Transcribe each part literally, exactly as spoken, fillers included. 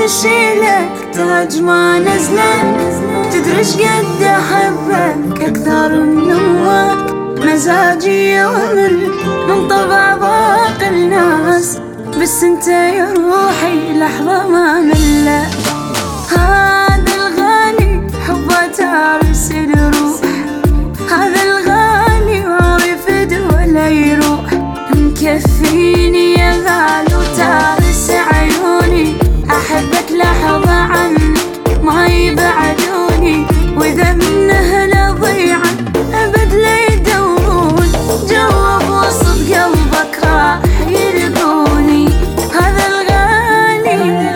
اشيلك تاج ما نزله. تدري ايش قد احبك اكثر من امك. مزاجي يمل من طبع باقي الناس، بس انت يا روحي لحظة ما مله. هذا الغالي حبه تارس الروح. هذا الغالي ما يفد ولا يروح. مكفيني يا غالي وتارس عيوني. احبك لحظة عنك ما يبعدوني، واذا منه لضيعا ابد لا يدورون. جواب وسط قلبك راح يلقوني. هذا الغالي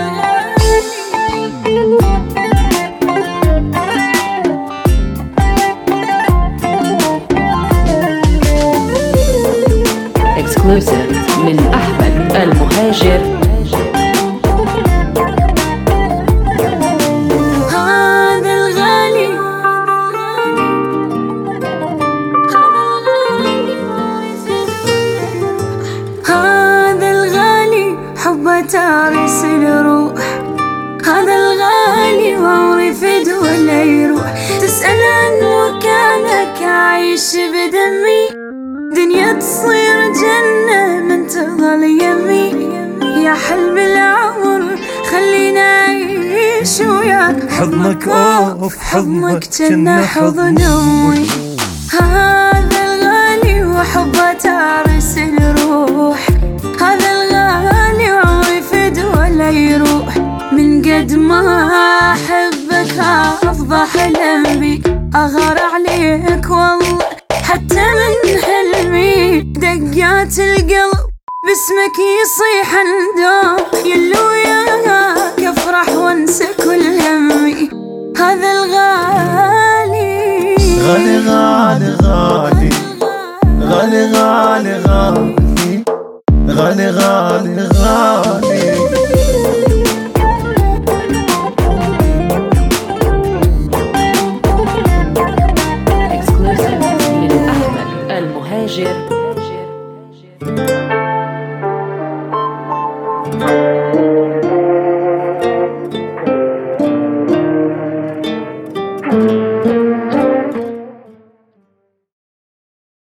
اكسكلوسيف من احمد المهاجر. تارس الروح. هذا الغالي ما يفد ولا يروح. تسأل عن مكانك عايش بدمي. دنيا تصير جنة من تظل يمي. يا حلم العمر خلينا أعيش وياك. حضنك اوف حضنك جنة حضن أمي. هذا الغالي وحبه تارس الروح. هذا الغالي ما يفد ولا يروح. من قد ما أحبك أفضح أحلم بيك. أغار عليك والله حتى من حلمي. دقات القلب باسمك يصيح الندوم. يلو وياك أفرح وانسى كل همي. هذا الغالي غالي غالي غالي غالي غالي غالي غالي غالي غالي. اكسكلوسيف من احمد المهاجر.